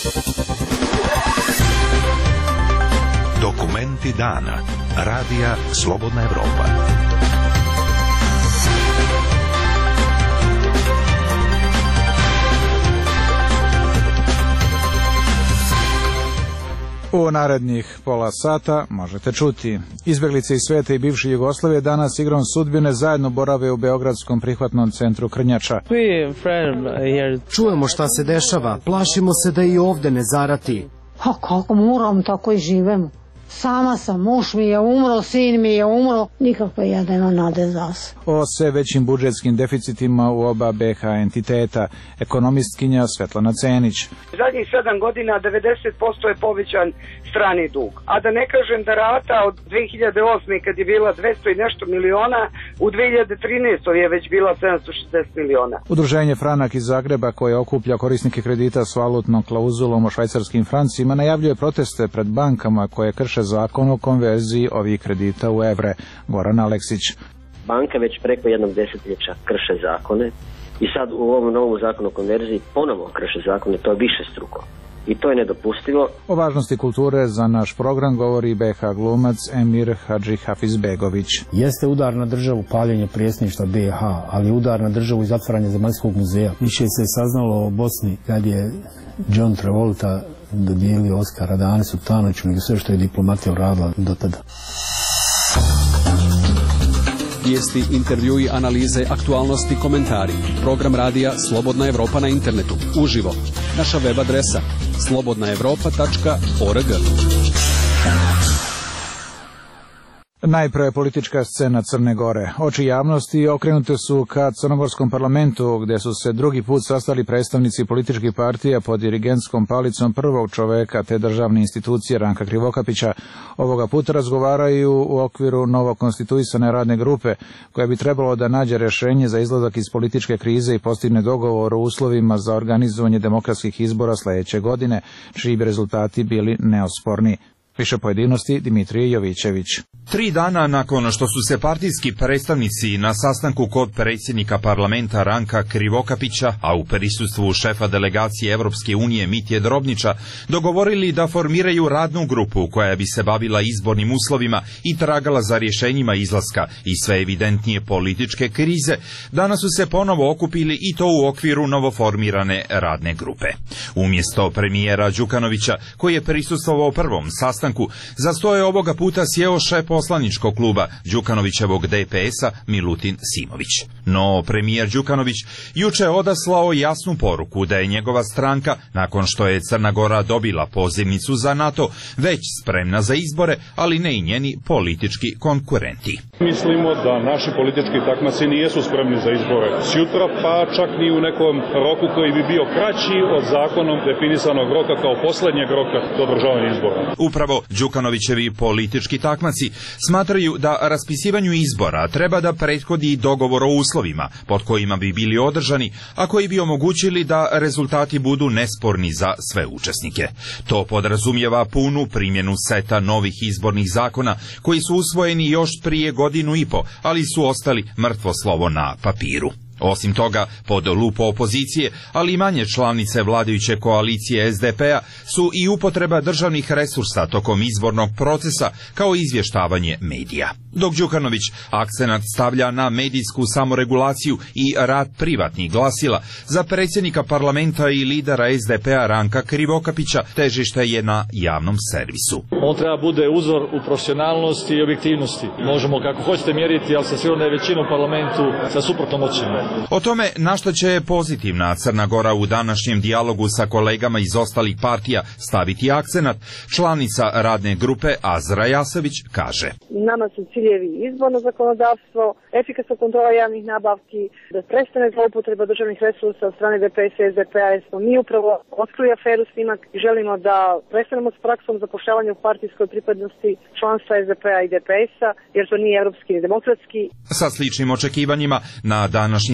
Dokumenti dana. Radija Slobodna Evropa. U narednih pola sata možete čuti. Izbjeglice iz sveta i bivše Jugoslavije danas igrom sudbine zajedno borave u Beogradskom prihvatnom centru Krnjača. Čujemo šta se dešava, plašimo se da i ovde ne zarati. A kako moram, tako i živemo. Sama sam, muž mi je umro, sin mi je umro, nikakve jedino nade za se. O sve većim budžetskim deficitima u oba BiH entiteta, ekonomistkinja Svetlana Cenić. Zadnjih 7 godina 90% je povećan strani dug. A da ne kažem da rata od 2008. kad je bila 200 i nešto miliona, u 2013. je već bila 760 miliona. Udruženje Franak iz Zagreba, koje okuplja korisnike kredita s valutnom klauzulom o švajcarskim francima, najavljuje proteste pred bankama koje krše zakon o konverziji ovih kredita u evre. Goran Aleksić. Banke već preko jednog desetljeća krše zakone i sad u ovom novom zakonu o konverziji ponovo krše zakone, to je višestruko. I to je nedopustivo. O važnosti kulture za naš program govori BiH glumac Emir Hadži Hafizbegović. Jeste udar na državu paljenje predsjedništva BiH, ali udar na državu i zatvaranje Zemaljskog muzeja. Više se saznalo o Bosni kad je John Travolta dodijelio Oskara Danisu Tanoću nego sve što je diplomatija uradila do tada. Vijesti, intervjui, analize, aktualnosti, komentari. Program radija Slobodna Evropa na internetu. Uživo. Naša web adresa slobodnaevropa.org. Najpre politička scena Crne Gore. Oči javnosti okrenute su ka crnogorskom parlamentu, gdje su se drugi put sastali predstavnici političkih partija pod dirigentskom palicom prvog čoveka te državne institucije Ranka Krivokapića. Ovoga puta razgovaraju u okviru novo konstituisane radne grupe, koja bi trebalo da nađe rješenje za izlazak iz političke krize i postigne dogovor o uslovima za organizovanje demokratskih izbora sljedeće godine, čiji bi rezultati bili neosporni. Više pojedinosti Dimitrije Jovićević. 3 dana nakon što su se partijski predstavnici na sastanku kod predsjednika parlamenta Ranka Krivokapića, a u prisustvu šefa delegacije Evropske unije Mitje Drobnića, dogovorili da formiraju radnu grupu koja bi se bavila izbornim uslovima i tragala za rješenjima izlaska iz sve evidentnije političke krize, danas su se ponovo okupili i to u okviru novoformirane radne grupe. Umjesto premijera Đukanovića, koji je prisustvovao prvom sastanku, za sto je ovoga puta sjeo šef poslaničkog kluba Đukanovićevog DPS-a Milutin Simović. No premijer Đukanović juče odaslao jasnu poruku da je njegova stranka, nakon što je Crna Gora dobila pozivnicu za NATO, već spremna za izbore, ali ne i njeni politički konkurenti. Mislimo da naši politički takmaci nijesu spremni za izbore sjutra, pa čak ni u nekom roku koji bi bio kraći od zakonom definisanog roka kao posljednjeg roka do održavanja izbora. Upravo Đukanovićevi politički takmaci smatraju da raspisivanju izbora treba da prethodi dogovor o uslovima pod kojima bi bili održani, a koji bi omogućili da rezultati budu nesporni za sve učesnike. To podrazumijeva punu primjenu seta novih izbornih zakona koji su usvojeni još prije 1.5 godina, ali su ostali mrtvo slovo na papiru. Osim toga, pod lupu opozicije, ali i manje članice vladajuće koalicije SDP-a, su i upotreba državnih resursa tokom izbornog procesa kao izvještavanje medija. Dok Đukanović akcenat stavlja na medijsku samoregulaciju i rad privatnih glasila, za predsjednika parlamenta i lidera SDP-a Ranka Krivokapića težište je na javnom servisu. On treba bude uzor u profesionalnosti i objektivnosti. Možemo kako hoćete mjeriti, ali sa sigurno je većina u parlamentu sa suprotnom ocjenom. O tome na što će pozitivna Crna Gora u današnjem dijalogu sa kolegama iz ostalih partija staviti akcenat, članica radne grupe Azra Jasević kaže: Nama su ciljevi izborno zakonodavstvo, efikasna kontrola javnih nabavki, da prestane zloupotreba državnih resursa od strane DPS i SDP-a, jer smo mi upravo otkrili aferu Snimak i želimo da prestanemo s praksom zapošljavanja u partijskoj pripadnosti članstva SDP-a i DPS-a, jer to nije evropski ni demokratski. Sa sličnim očekivanjima na današnji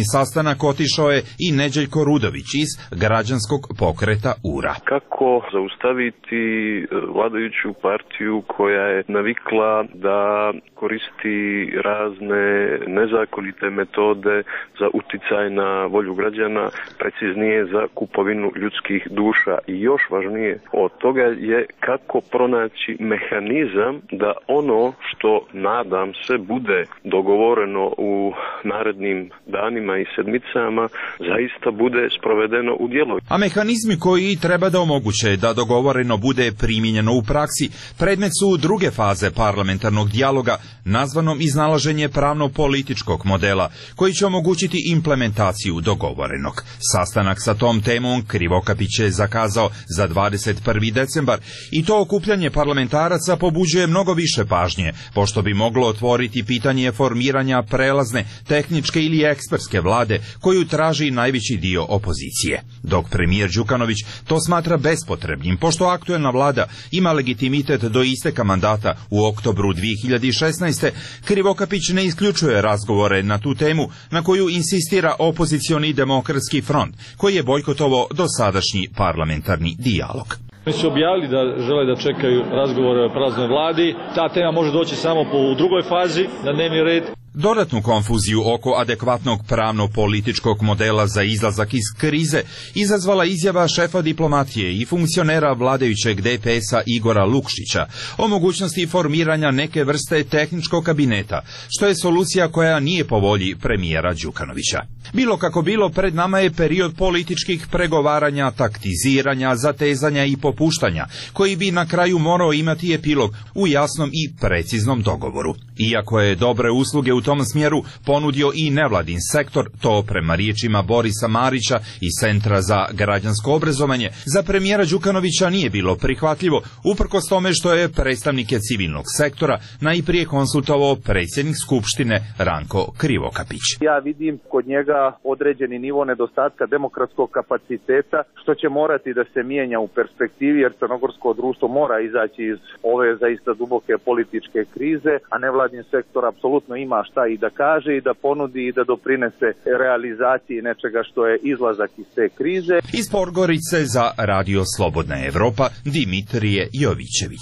sastanak otišao je i Neđeljko Rudović iz građanskog pokreta URA. Kako zaustaviti vladajuću partiju koja je navikla da koristi razne nezakonite metode za uticaj na volju građana, preciznije za kupovinu ljudskih duša, i još važnije od toga je kako pronaći mehanizam da ono što, nadam se, bude dogovoreno u narednim danima i sedmicama zaista bude sprovedeno u djelo. A mehanizmi koji treba da omoguće da dogovoreno bude primijenjeno u praksi predmet su druge faze parlamentarnog dijaloga, nazvanom iznalaženje pravno-političkog modela, koji će omogućiti implementaciju dogovorenog. Sastanak sa tom temom Krivokapić je zakazao za 21. decembar i to okupljanje parlamentaraca pobuđuje mnogo više pažnje, pošto bi moglo otvoriti pitanje formiranja prelazne, tehničke ili ekspertske vlade koju traži najveći dio opozicije. Dok premijer Đukanović to smatra bespotrebnim, pošto aktuelna vlada ima legitimitet do isteka mandata u oktobru 2016. Krivokapić ne isključuje razgovore na tu temu na koju insistira opozicioni demokratski front, koji je bojkotovao dosadašnji parlamentarni dijalog. Oni su objavili da žele da čekaju razgovore o prelaznoj vladi. Ta tema može doći samo u drugoj fazi na dnevni red. Dodatnu konfuziju oko adekvatnog pravno-političkog modela za izlazak iz krize izazvala izjava šefa diplomatije i funkcionera vladajućeg DPS-a Igora Lukšića o mogućnosti formiranja neke vrste tehničkog kabineta, što je solucija koja nije po volji premijera Đukanovića. Bilo kako bilo, pred nama je period političkih pregovaranja, taktiziranja, zatezanja i popuštanja, koji bi na kraju morao imati epilog u jasnom i preciznom dogovoru. Iako je dobre usluge u tom smjeru ponudio i nevladin sektor, to prema riječima Borisa Marića iz Centra za građansko obrazovanje, za premijera Đukanovića nije bilo prihvatljivo, uprkos tome što je predstavnike civilnog sektora najprije konsultovao predsjednik Skupštine Ranko Krivokapić. Ja vidim kod njega određeni nivo nedostatka demokratskog kapaciteta, što će morati da se mijenja u perspektivi, jer crnogorsko društvo mora izaći iz ove zaista duboke političke krize, a nevladin sektor apsolutno ima šta i da kaže i da ponudi i da doprinese realizaciji nečega što je izlazak iz te krize. Iz Podgorice za Radio Slobodna Evropa, Dimitrije Jovićević.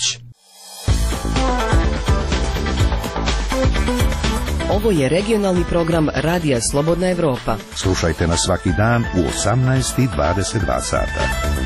Ovo je regionalni program Radija Slobodna Evropa. Slušajte nas svaki dan u 18:22 sata.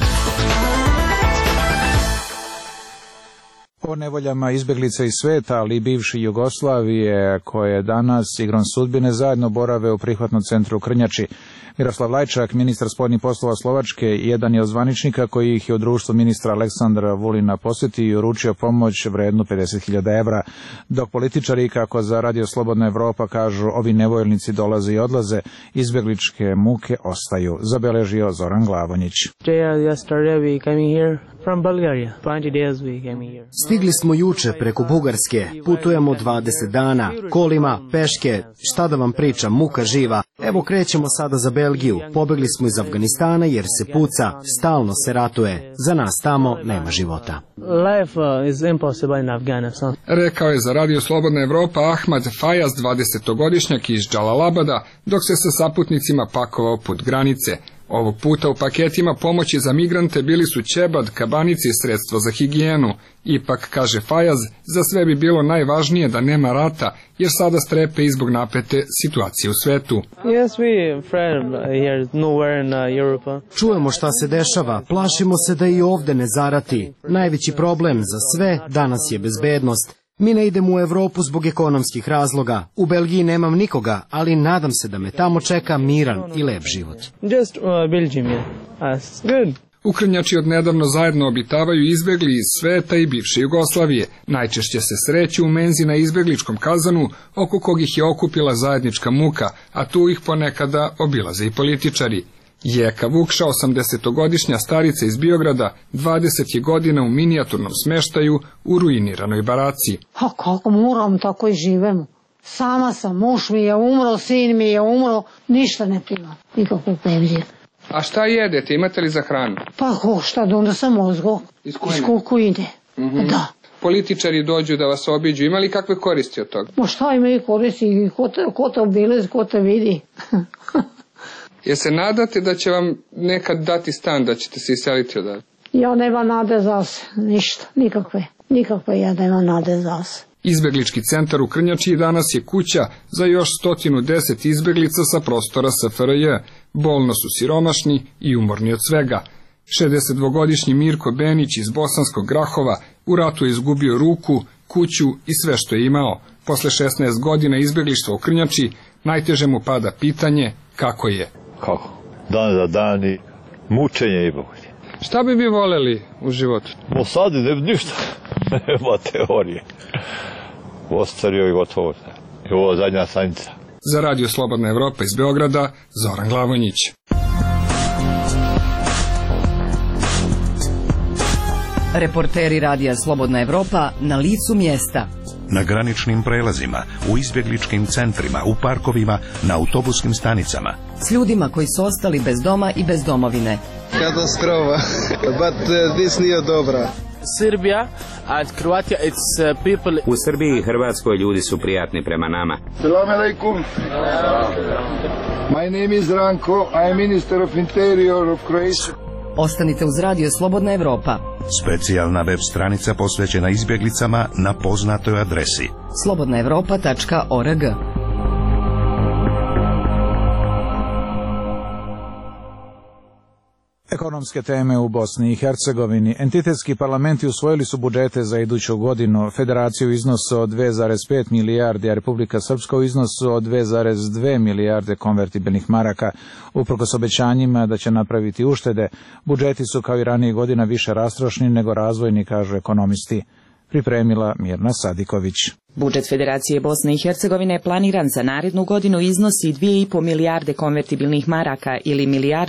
O nevoljama izbjeglica iz sveta, ali i bivše Jugoslavije, koje danas igrom sudbine zajedno borave u prihvatnom centru u Krnjači. Miroslav Lajčak, ministar spoljnih poslova Slovačke, jedan je od zvaničnika koji ih je u društvu ministra Aleksandra Vulina posjetio i uručio pomoć vrednu 50.000 evra, dok političari, kako za Radio Slobodna Evropa kažu, ovi nevoljnici dolaze i odlaze, izbjegličke muke ostaju, zabeležio Zoran Glavonjić. Stigli smo juče preko Bugarske, putujemo 20 dana, kolima, peške, šta da vam pričam, muka živa. Evo krećemo sada za Belgiju, pobegli smo iz Afganistana jer se puca, stalno se ratuje, za nas tamo nema života. Rekao je za Radio Slobodna Evropa Ahmad Fajaz, 20-godišnjak iz Džalalabada, dok se sa saputnicima pakovao put granice. Ovog puta u paketima pomoći za migrante bili su ćebad, kabanice i sredstvo za higijenu. Ipak, kaže Fajaz, za sve bi bilo najvažnije da nema rata, jer sada strepe i zbog napete situacije u svetu. Čujemo šta se dešava, plašimo se da i ovde ne zarati. Najveći problem za sve danas je bezbednost. Mi ne idemo u Evropu zbog ekonomskih razloga. U Belgiji nemam nikoga, ali nadam se da me tamo čeka miran i lep život. U Krnjači odnedavno zajedno obitavaju izbjegli iz sveta i bivše Jugoslavije. Najčešće se sreću u menzi na izbjegličkom kazanu, oko kog ih je okupila zajednička muka, a tu ih ponekada obilaze i političari. Jeka Vukša, 80-godišnja starica iz Biograda, 20 je godina u minijaturnom smeštaju u ruiniranoj baraci. A kako moram, tako i živemo. Sama sam, muž mi je umro, sin mi je umro, ništa ne primam, nikakve penzije. A šta jedete, imate li za hranu? Pa šta da onda sam mozgo, iz kukujine, da. političari dođu da vas obiđu, ima li kakve koristi od toga? Ma šta imaju koristi, ko te obilezi, ko te vidi. Je se nadate da će vam nekad dati stan, da ćete se iseliti odavde? Ja nema nade za se, ništa, nikakve ja nema nade za se. Izbeglički centar u Krnjači danas je kuća za još 110 izbeglica sa prostora SFRJ. Bolno su siromašni i umorni od svega. 62-godišnji Mirko Benić iz Bosanskog Grahova u ratu je izgubio ruku, kuću i sve što je imao. Posle 16 godina izbeglištva u Krnjači najteže mu pada pitanje kako je. Kako? Dan za dan i mučenje i bolje. Šta bi voleli u životu? Sad ništa, nema teorije. Ostario i gotovo. I ovo zadnja stanica. Za Radio Slobodna Evropa iz Beograda, Zoran Glavonjić. Reporteri Radija Slobodna Evropa na licu mjesta. Na graničnim prelazima, u izbjegličkim centrima, u parkovima, na autobuskim stanicama. S ljudima koji su ostali bez doma i bez domovine. Katastrofa, but this nije dobra. Serbia and Croatia, it's people. U Srbiji i Hrvatskoj ljudi su prijatni prema nama. Assalamu alaikum. My name is Ranko, I am Minister of Interior of Croatia. Ostanite uz Radio Slobodna Evropa. Specijalna web stranica posvećena izbjeglicama na poznatoj adresi slobodnaevropa.org. Ekonomske teme u Bosni i Hercegovini. Entitetski parlamenti usvojili su budžete za iduću godinu. Federaciju u iznosu od 2,5 milijardi, a Republika Srpska u iznosu od 2,2 milijarde konvertibilnih maraka. Uprkos obećanjima da će napraviti uštede, budžeti su kao i ranije godina više rastrošni nego razvojni, kažu ekonomisti. Pripremila Mirna Sadiković. Budžet Federacije Bosne i Hercegovine planiran za narednu godinu iznosi 2,5 milijarde konvertibilnih maraka ili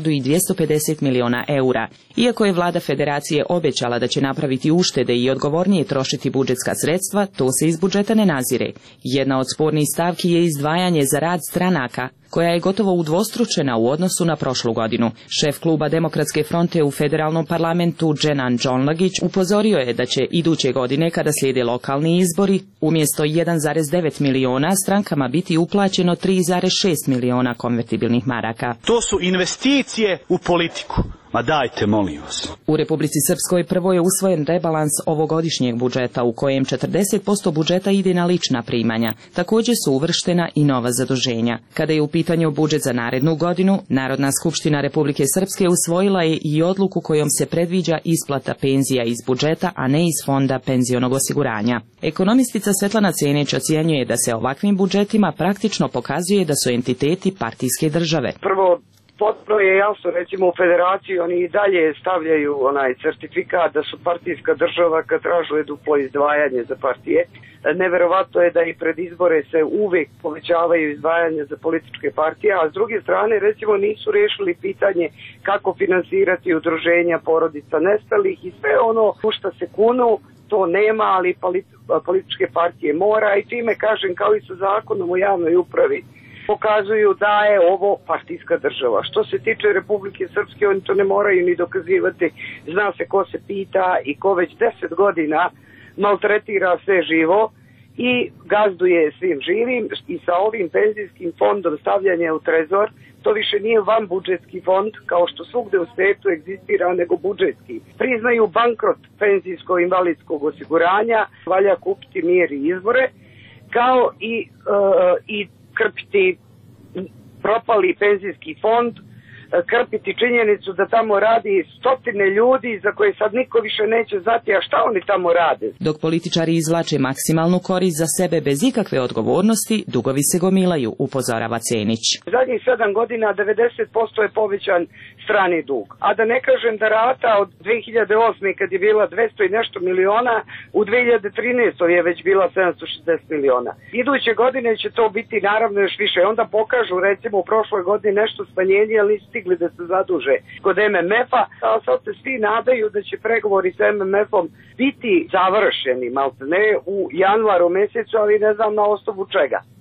1,250 miliona eura. Iako je vlada Federacije obećala da će napraviti uštede i odgovornije trošiti budžetska sredstva, to se iz budžeta ne nazire. Jedna od spornih stavki je izdvajanje za rad stranaka, koja je gotovo udvostručena u odnosu na prošlu godinu. Šef kluba Demokratske fronte u federalnom parlamentu Dženan Džonlagić upozorio je da će iduće godine, kada slijede lokalni izbori, umjesto 1,9 miliona strankama biti uplaćeno 3,6 miliona konvertibilnih maraka. To su investicije u politiku. Ma dajte, molim vas. U Republici Srpskoj prvo je usvojen rebalans ovogodišnjeg budžeta u kojem 40% budžeta ide na lična primanja. Također su uvrštena i nova zaduženja. Kada je u pitanju budžet za narednu godinu, Narodna skupština Republike Srpske usvojila je i odluku kojom se predviđa isplata penzija iz budžeta, a ne iz fonda penzionog osiguranja. Ekonomistica Svetlana Cenić ocjenjuje da se ovakvim budžetima praktično pokazuje da su entiteti partijske države. Prvo, potpuno je jasno, recimo u Federaciji oni i dalje stavljaju onaj certifikat da su partijska država kad tražu duplo izdvajanje za partije. Neverovatno je da i pred izbore se uvijek povećavaju izdvajanja za političke partije, a s druge strane recimo nisu riješili pitanje kako finansirati udruženja porodica nestalih i sve ono u što se kunu, to nema, ali političke partije mora i time kažem kao i sa zakonom o javnoj upravi. Pokazuju da je ovo partijska država. Što se tiče Republike Srpske, oni to ne moraju ni dokazivati. Zna se ko se pita i ko već 10 godina maltretira sve živo i gazduje svim živim i sa ovim penzijskim fondom stavljanja u trezor, to više nije van budžetski fond, kao što svugde u svijetu egzistira, nego budžetski. Priznaju bankrot penzijsko-invalidskog osiguranja, valja kupiti mir i izbore, kao i krpiti propali penzijski fond, krpiti činjenicu da tamo radi stotine ljudi za koje sad niko više neće znati, a šta oni tamo rade. Dok političari izvlače maksimalnu korist za sebe bez ikakve odgovornosti, dugovi se gomilaju, upozorava Cenić. Zadnjih 7 godina 90% je povećan strani dug. A da ne kažem da rata od 2008. kad je bila 200 i nešto miliona, u 2013. je već bila 760 miliona. Iduće godine će to biti naravno još više. Onda pokažu recimo u prošloj godini nešto smanjenje, ali stigli da se zaduže kod MMF-a, a sad se svi nadaju da će pregovori sa MMF-om biti završeni, maltene u januaru mjesecu, ali ne znam na osnovu čega.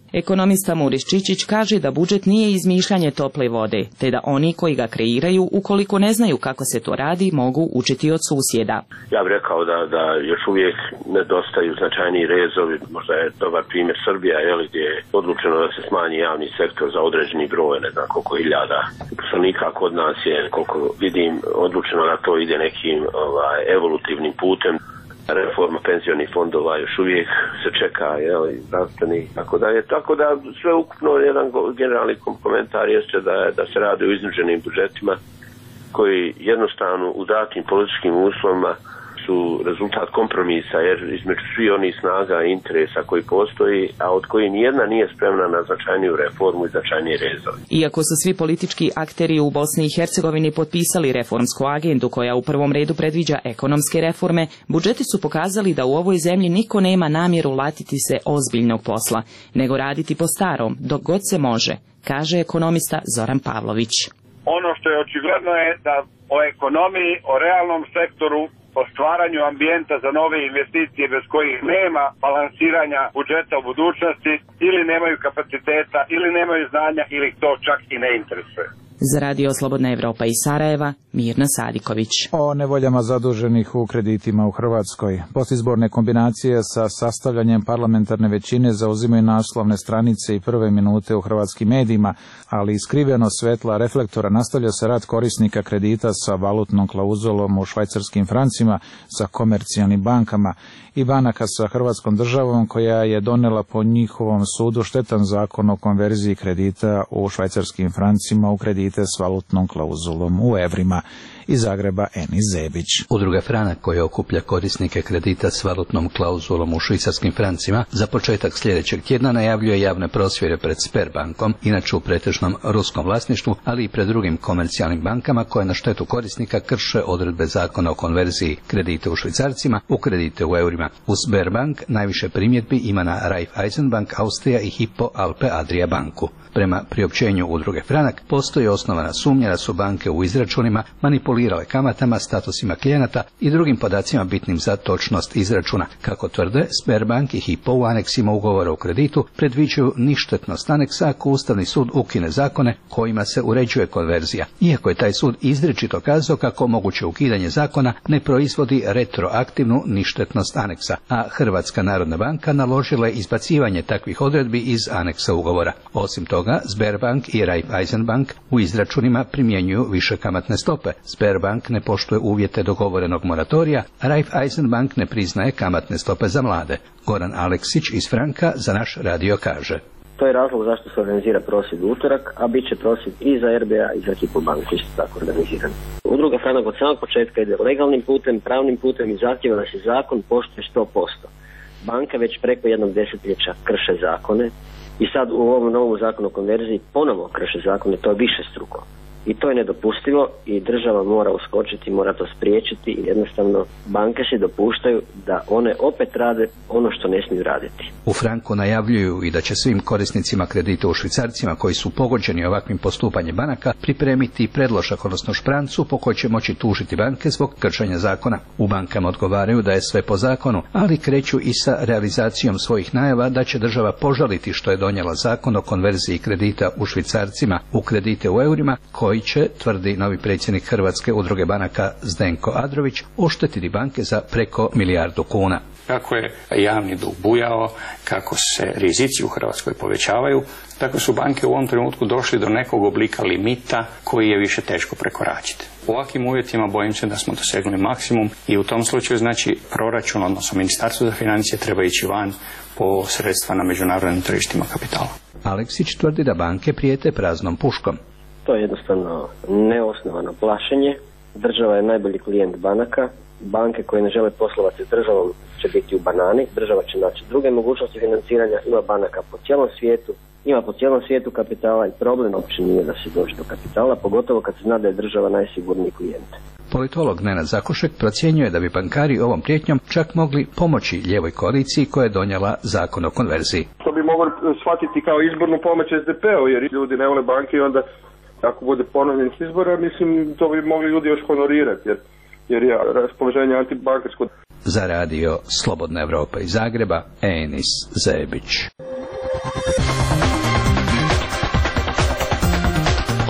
Ekonomista Muris Čičić kaže da budžet nije izmišljanje tople vode, te da oni koji ga kreiraju, ukoliko ne znaju kako se to radi, mogu učiti od susjeda. Ja bih rekao da još uvijek nedostaju značajniji rezovi, možda je dobar primjer Srbija, gdje je odlučeno da se smanji javni sektor za određeni broj, ne znam koliko hiljada poslanika. Kod nas je, koliko vidim, odlučeno da to ide nekim evolutivnim putem. Reforma penzionih fondova još uvijek se čeka, zdravstveni, tako dalje. Tako da sve ukupno jedan generalni komentar jeste da se radi o iznuđenim budžetima koji jednostavno u datim političkim uslovima su rezultat kompromisa, jer između svih onih snaga i interesa koji postoji, a od koji nijedna nije spremna na značajniju reformu i značajnije rezove. Iako su svi politički akteri u Bosni i Hercegovini potpisali reformsku agendu koja u prvom redu predviđa ekonomske reforme, budžeti su pokazali da u ovoj zemlji niko nema namjeru latiti se ozbiljnog posla, nego raditi po starom, dok god se može, kaže ekonomista Zoran Pavlović. Ono što je očigledno je da o ekonomiji, o realnom sektoru, o stvaranju ambijenta za nove investicije bez kojih nema balansiranja budžeta u budućnosti, ili nemaju kapaciteta, ili nemaju znanja, ili to čak i ne interesuje. Za Radio Slobodna Evropa iz Sarajeva, Mirna Sadiković. O nevoljama zaduženih u kreditima u Hrvatskoj. Postizborne kombinacije sa sastavljanjem parlamentarne većine zauzimaju naslovne stranice i prve minute u hrvatskim medijima, ali iskriveno svetla reflektora nastavlja se rad korisnika kredita sa valutnom klauzulom u švajcarskim francima, sa komercijalnim bankama i banaka sa Hrvatskom državom, koja je donela po njihovom sudu štetan zakon o konverziji kredita u švajcarskim francima u kredite s valutnom klauzulom u evrima. Iz Zagreba Enis Zebić. Udruga Franak, koja okuplja korisnike kredita s valutnom klauzulom u švicarskim francima, za početak sljedećeg tjedna najavljuje javne prosvjede pred Sberbankom, inače u pretežnom ruskom vlasništvu, ali i pred drugim komercijalnim bankama koje na štetu korisnika krše odredbe zakona o konverziji kredite u švicarcima u kredite u eurima. U Sberbank najviše primjedbi ima na Raiffeisenbank Austrija i Hypo Alpe Adria banku. Prema priopćenju udruge Franak postoji osnovana sumnja da su banke u izračunima manipulirale kamatama, statusima klijenata i drugim podacima bitnim za točnost izračuna. Kako tvrde, Sberbank i Hypo u aneksima ugovora o kreditu predviđaju ništetnost aneksa ako Ustavni sud ukine zakone kojima se uređuje konverzija. Iako je taj sud izričito kazao kako moguće ukidanje zakona ne proizvodi retroaktivnu ništetnost aneksa, a Hrvatska narodna banka naložila je izbacivanje takvih odredbi iz aneksa ugovora. Osim toga, Sberbank i Raiffeisenbank u izračunima primjenjuju više kamatne stope. Sberbank ne poštuje uvjete dogovorenog moratorija, a Raiffeisenbank ne priznaje kamatne stope za mlade. Goran Aleksić iz Franka za naš radio kaže: To je razlog zašto se organizira prosvjed u utorak, a bit će prosvjed i za RBA i za Hypo banku isto tako organiziran. Udruga Franak od samog početka ide legalnim putem, pravnim putem i zahtjeva da se zakon poštuje 100%. Banke već preko jednog desetljeća krše zakone i sad u ovom novom zakonu o konverziji ponovo krše zakone, to je višestruko. I to je nedopustivo i država mora uskočiti, mora to spriječiti i jednostavno banke se dopuštaju da one opet rade ono što ne smiju raditi. U Franku najavljuju i da će svim korisnicima kredita u švicarcima koji su pogođeni ovakvim postupanjem banaka pripremiti predložak, odnosno šprancu po kojoj će moći tužiti banke zbog kršenja zakona. U bankama odgovaraju da je sve po zakonu, ali kreću i sa realizacijom svojih najava da će država požaliti što je donijela zakon o konverziji kredita u švicarcima u kredite u eurima, koji će, tvrdi novi predsjednik Hrvatske udruge banaka Zdenko Adrović, oštetiti banke za preko 1 milijardu kuna. Kako je javni dug bujao, kako se rizici u Hrvatskoj povećavaju, tako su banke u ovom trenutku došli do nekog oblika limita koji je više teško prekoračiti. U ovakvim uvjetima bojim se da smo dosegnuli maksimum i u tom slučaju znači proračun, odnosno Ministarstvo za financije treba ići van po sredstva na međunarodnim tržištima kapitala. Aleksić tvrdi da banke prijete praznom puškom. To je jednostavno neosnovano plašenje. Država je najbolji klijent banaka. Banke koje ne žele poslovati s državom će biti u banani. Država će naći druge mogućnosti financiranja. Ima banaka po cijelom svijetu. Ima po cijelom svijetu kapitala i problem uopće nije da se dođe do kapitala, pogotovo kad se zna da je država najsigurniji klijent. Politolog Nenad Zakošek procjenjuje da bi bankari ovom prijetnjom čak mogli pomoći lijevoj koaliciji koja je donijela zakon o konverziji. To bi mogli shvatiti kao izbornu pomoć SDP-u, jer ljudi ne vole banke i onda ako bude ponovljenih izbora, mislim, to bi mogli ljudi još honorirati, jer je raspoloženje antibankarsko. Za radio Slobodna Evropa iz Zagreba, Enis Zebić.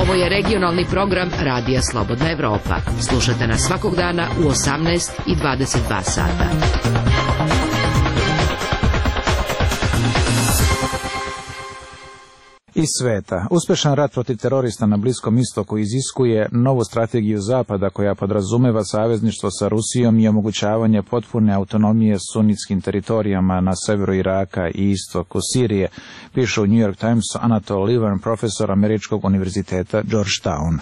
Ovo je regionalni program Radija Slobodna Evropa. Slušate nas svakog dana u 18 i 22 sata. Iz sveta. Uspešan rat protiv terorista na Bliskom istoku iziskuje novu strategiju Zapada koja podrazumeva savezništvo sa Rusijom i omogućavanje potpune autonomije sunitskim teritorijama na severu Iraka i istoku Sirije, piše u New York Timesu Anatol Lieven, profesor Američkog univerziteta Georgetown.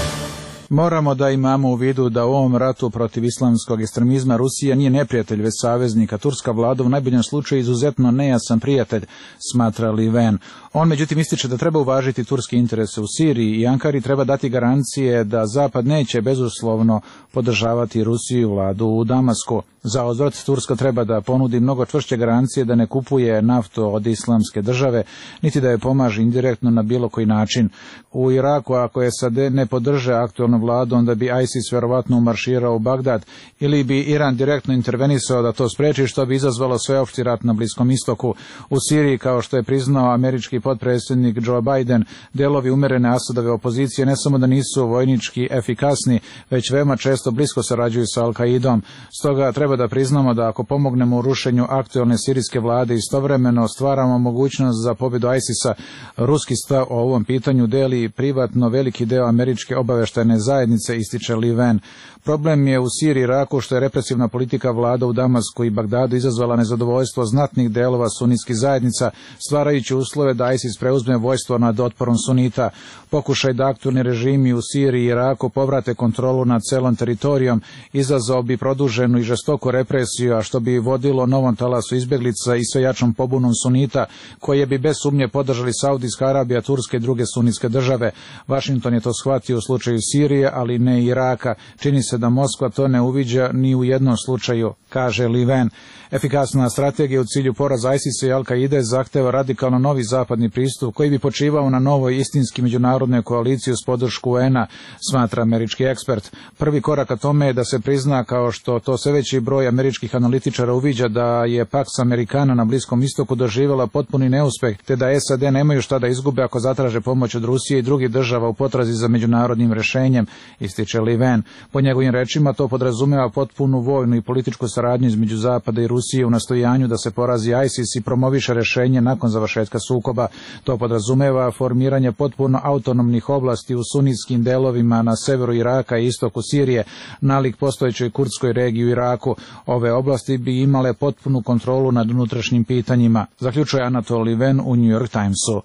Moramo da imamo u vidu da u ovom ratu protiv islamskog ekstremizma Rusija nije neprijatelj, već saveznik, a turska vlada u najboljem slučaju izuzetno nejasan prijatelj, smatra Lieven. On međutim ističe da treba uvažiti turske interese u Siriji i Ankari treba dati garancije da Zapad neće bezuslovno podržavati Rusiju i vladu u Damasku. Za uzvrat Turska treba da ponudi mnogo čvršće garancije da ne kupuje naftu od islamske države, niti da je pomaže indirektno na bilo koji način. U Iraku, ako SAD ne podrže aktualnu vladu, onda bi ISIS verovatno umarširao u Bagdad ili bi Iran direktno intervenisao da to spreči, što bi izazvalo sveopšti rat na Bliskom istoku. U Siriji, kao što je priznao američki potpredsjednik Joe Biden, delovi umerene Asadove opozicije ne samo da nisu vojnički efikasni, već veoma često blisko sarađuju sa Al-Qaidom. Stoga treba da priznamo da ako pomognemo u rušenju aktualne sirijske vlade, istovremeno stvaramo mogućnost za pobjedu ISIS-a. Ruski stav o ovom pitanju deli privatno veliki deo američke obaveštajne zajednice, ističe Lieven. Problem je u Siriji i Iraku što je represivna politika vlada u Damasku i Bagdadu izazvala nezadovoljstvo znatnih delova sunitskih zajednica, stvarajući uslove da ISIS preuzme vojstvo nad otporom sunita. Pokušaj da aktualni režimi u Siriji i Iraku povrate kontrolu nad celom teritorijom izazvao bi produženu i žestoku represiju, a što bi vodilo novom talasu izbeglica i sve jačom pobunom sunita, koje bi bez sumnje podržali Saudijska Arabija, Turska i druge sunitske države. Vašington je to shvatio u slučaju Sirije, ali ne Iraka. Čini se da Moskva to ne uviđa ni u jednom slučaju, kaže Lieven. Efikasna strategija u cilju poraza ISIS-a i Al-Qaide zahteva radikalno novi zapadni pristup koji bi počivao na novoj istinski međunarodnoj koaliciji uz podršku UN-a, smatra američki ekspert. Prvi korak ka tome je da se prizna, kao što to sve veći broj američkih analitičara uviđa, da je Pax Americana na Bliskom istoku doživjela potpuni neuspeh, te da SAD nemaju šta da izgube ako zatraže pomoć od Rusije i drugih država u potrazi za međunarodnim rešenjem, ističe Lieven. Po njegovim rečima to podrazumeva potpunu vojnu i političku saradnju između Zapada i Rusije u nastojanju da se porazi ISIS i promoviše rešenje nakon završetka sukoba. To podrazumeva formiranje potpuno autonomnih oblasti u sunitskim delovima na severu Iraka i istoku Sirije, nalik postojećoj kurdskoj regiji u Iraku. Ove oblasti bi imale potpunu kontrolu nad unutrašnjim pitanjima, zaključuje Anatol Lieven u New York Timesu.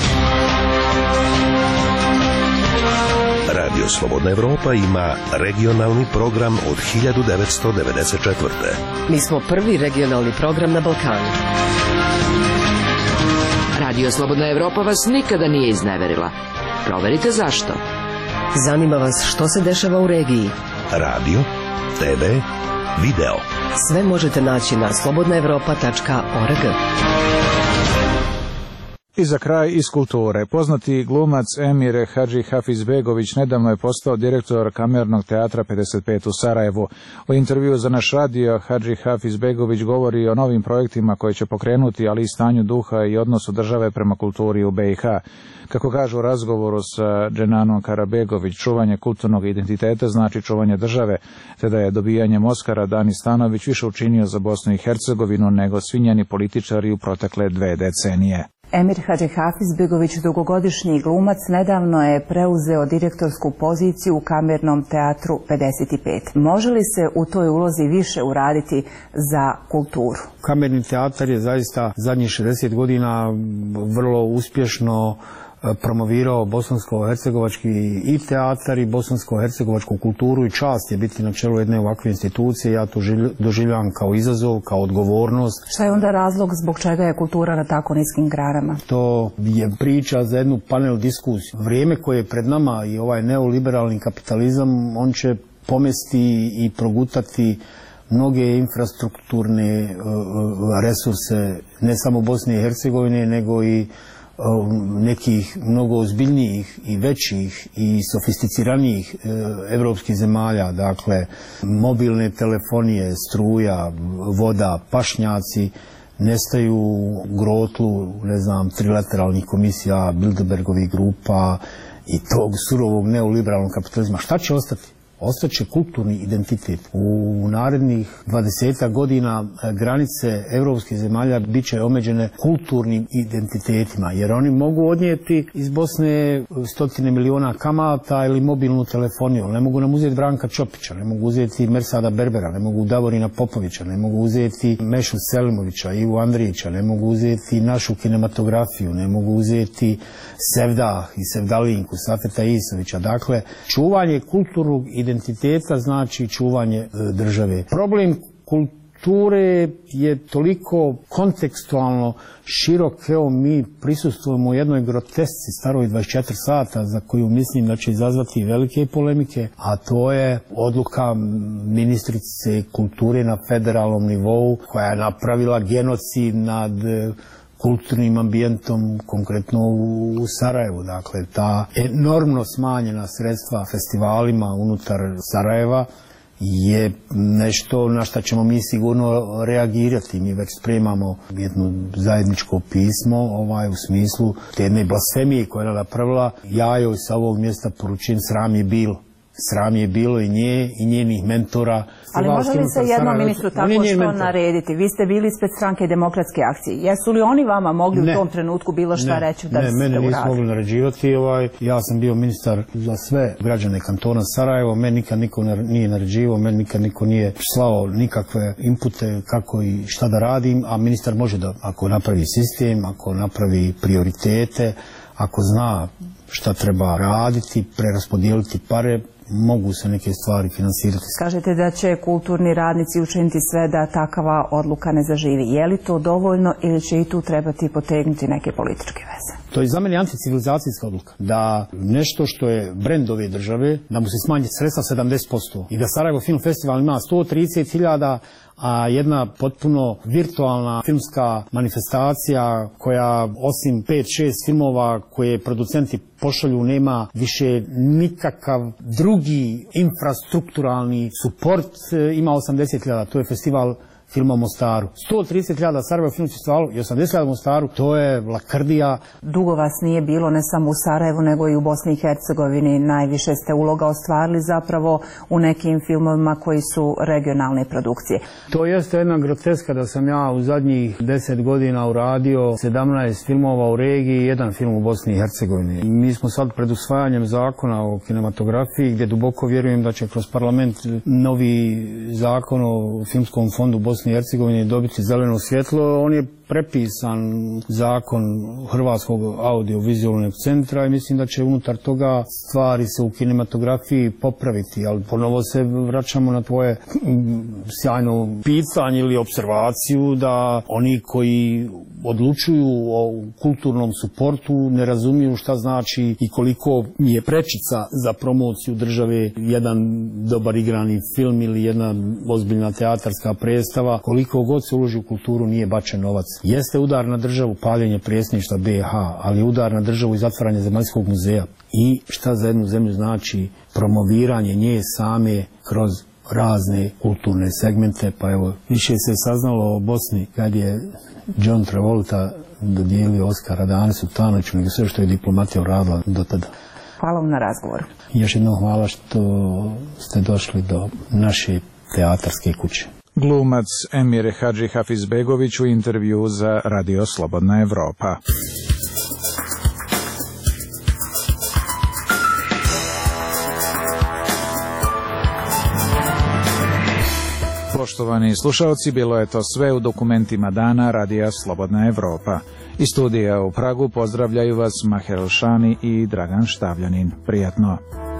Radio Slobodna Evropa ima regionalni program od 1994. Mi smo prvi regionalni program na Balkanu. Radio Slobodna Evropa vas nikada nije izneverila. Proverite zašto. Zanima vas što se dešava u regiji. Radio, TV, video. Sve možete naći na slobodnaevropa.org. I za kraj iz kulture. Poznati glumac Emir Hadži Hafizbegović nedavno je postao direktor Kamernog teatra 55 u Sarajevu. U intervju za naš radio Hadži Hafizbegović govori o novim projektima koje će pokrenuti, ali i stanju duha i odnosu države prema kulturi u BiH. Kako kažu u razgovoru sa Dženanom Karabegović, čuvanje kulturnog identiteta znači čuvanje države, te da je dobijanjem Oskara Dani Stanović više učinio za Bosnu i Hercegovinu nego svi njeni političari u protekle 2 decenije. Emir Hadži Hafizbegović, dugogodišnji glumac, nedavno je preuzeo direktorsku poziciju u Kamernom teatru 55. Može li se u toj ulozi više uraditi za kulturu? Kamerni teatar je zaista zadnjih 60 godina vrlo uspješno promovirao bosansko-hercegovački i teatar i bosansko-hercegovačku kulturu i čast je biti na čelu jedne ovakve institucije. Ja to doživljavam kao izazov, kao odgovornost. Šta je onda razlog zbog čega je kultura na tako niskim granama? To je priča za jednu panel diskusiju. Vrijeme koje je pred nama i ovaj neoliberalni kapitalizam, on će pomesti i progutati mnoge infrastrukturne resurse, ne samo Bosne i Hercegovine, nego i nekih mnogo ozbiljnijih i većih i sofisticiranijih evropskih zemalja, dakle mobilne telefonije, struja, voda, pašnjaci nestaju u grotlu, ne znam, trilateralnih komisija, Bilderbergovih grupa i tog surovog neoliberalnog kapitalizma. Šta će ostati? Ostaće kulturni identitet. U narednih 20 godina granice evropskih zemalja bit će omeđene kulturnim identitetima, jer oni mogu odnijeti iz Bosne 100 miliona kamata ili mobilnu telefoniju. Ne mogu nam uzeti Branka Čopića, ne mogu uzeti Mersada Berbera, ne mogu Davorina Popovića, ne mogu uzeti Mešu Selimovića, Ivu Andrijića, ne mogu uzeti našu kinematografiju, ne mogu uzeti Sevda i Sevdalinku, Safeta Isovića. Dakle, čuvanje kulturnog identiteta znači čuvanje države. Problem kulture je toliko kontekstualno širok, evo mi prisustvujemo u jednoj grotesci staroj 24 sata za koju mislim da će izazvati velike polemike, a to je odluka ministrice kulture na federalnom nivou koja je napravila genocid nad kulturnim ambijentom, konkretno u Sarajevu. Dakle, ta enormno smanjena sredstva festivalima unutar Sarajeva je nešto na što ćemo mi sigurno reagirati. Mi već spremamo jedno zajedničko pismo u smislu te jedne blasfemije koja je napravila. Ja joj sa ovog mjesta poručujem, sram je bilo. Sram je bilo i nje i njenih mentora. Ali može li se jednom ministru tako što narediti? Vi ste bili ispred stranke Demokratske akcije. Jesu li oni vama mogli u tom trenutku bilo šta reći da ste uradili? Mene nisu mogli naređivati. Ja sam bio ministar za sve građane kantona Sarajevo. Meni nikad niko nije naređivao, meni nikad niko nije slao nikakve inpute kako i šta da radim, a ministar može da, ako napravi sistem, ako napravi prioritete, ako zna šta treba raditi, preraspodijeliti pare, mogu se neke stvari finansirati. Kažete da će kulturni radnici učiniti sve da takava odluka ne zaživi. Je li to dovoljno ili će i tu trebati potegnuti neke političke veze? To je za mene anticivilizacijska odluka. Da nešto što je brend ove države, da mu se smanji sredstva 70% i da Sarajevo Film Festival ima 130.000, a jedna potpuno virtualna filmska manifestacija koja osim 5-6 filmova koje producenti pošalju nema više nikakav drugi infrastrukturalni suport, ima 80.000, to je festival filma u Mostaru. 130.000 Sarajevo Film Festivalu i 80.000 u Mostaru, to je lakrdija. Dugo vas nije bilo ne samo u Sarajevu nego i u Bosni i Hercegovini. Najviše ste uloga ostvarili zapravo u nekim filmovima koji su regionalne produkcije. To jeste jedna groteska da sam ja u zadnjih 10 godina uradio 17 filmova u regiji i jedan film u Bosni i Hercegovini. Mi smo sad pred usvajanjem zakona o kinematografiji gdje duboko vjerujem da će kroz parlament novi zakon o filmskom fondu Bosni i Hercegovine dobiti zeleno svjetlo. On je prepisan zakon Hrvatskog audio-vizualnog centra i mislim da će unutar toga stvari se u kinematografiji popraviti, ali ponovo se vraćamo na tvoje sjajno pitanje ili observaciju da oni koji odlučuju o kulturnom suportu ne razumiju šta znači i koliko je prečica za promociju države jedan dobar igrani film ili jedna ozbiljna teatarska predstava. Koliko god se uloži u kulturu nije bačen novac. Jeste udar na državu paljenje predsjedništva BiH, ali je udar na državu i zatvaranje Zemaljskog muzeja. I šta za jednu zemlju znači promoviranje nje same kroz razne kulturne segmente, pa evo, više se saznalo o Bosni kad je John Travolta dodijelio Oskara Danisu Tanoviću nego sve što je diplomatija uradila do tada. Hvala vam na razgovoru. Još jednom hvala što ste došli do naše teatarske kuće. Glumac Emir Hadži Hafizbegović u intervju za Radio Slobodna Evropa. Poštovani slušalci, bilo je to sve u dokumentima dana Radija Slobodna Evropa. Iz studija u Pragu pozdravljaju vas Maher Elšani i Dragan Štavljanin. Prijatno.